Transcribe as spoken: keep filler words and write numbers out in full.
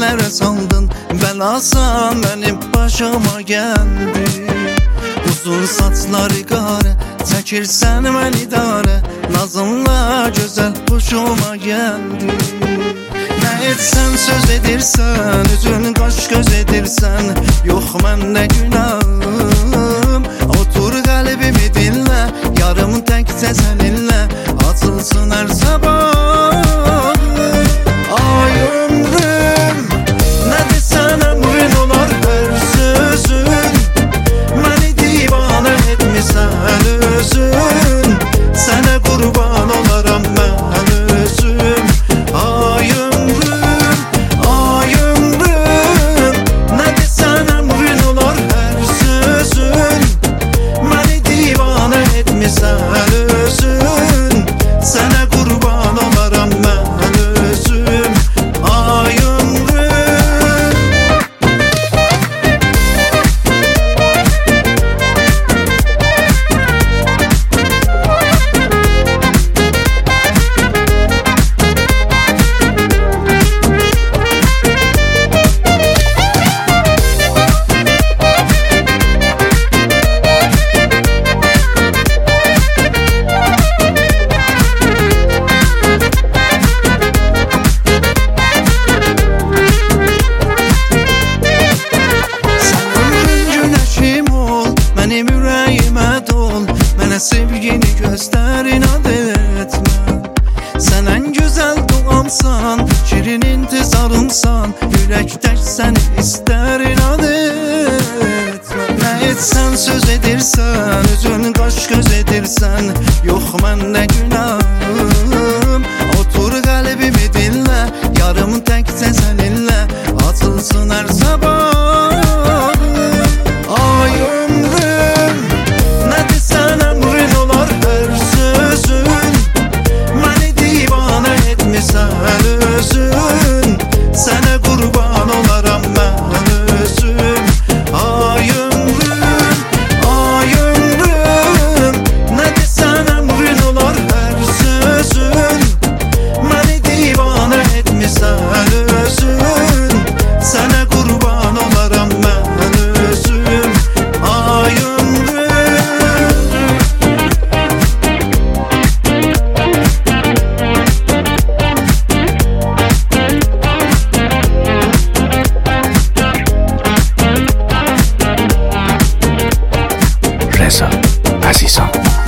ellere saldın, belasan benim başıma geldi. Uzun saçları qara, çəkirsən mən idarə, nazınla gözəl hoşuma gəldi. Nə etsən söz edirsən, üzün qaş göz edirsən, yox məndə günahım. Otur qəlbimi dinlə, yarım təkcə səninlə açılsın hər sabah. Ay ömrüm, nə desən əmrin olar hər sözün, məni divanə etmisən özün, sənə qurban olaram mən özüm. Ay ömrüm, ay ömrüm, nə desən əmrin olar hər sözün, məni divanə etmisən özün, sənə qurban olaram mən özüm. Ay ömrüm. Mənim ürəyimə dol, mənə sevgini göstər, inad etmə. Sən ən gözəl doğamsan, şirin intizarımsan, ürək tək səni istər, inad etmə. Nə etsən söz edirsən, üzün qaş göz edirsən, yox məndə günahım. Otur qəlbimi dinlə, yarım təkcə səninlə açılsın hər sabah. Ay ömrüm, nə desən əmrin olar hər sözün, məni divanə etmisən özün, sənə qurban olaram mən özüm. Ay ömrüm, ay ömrüm, nə desən əmrin olar hər sözün, məni divanə etmisən özün, sənə qurban olaram mən özüm. Ay ömrüm. Reza Azizan.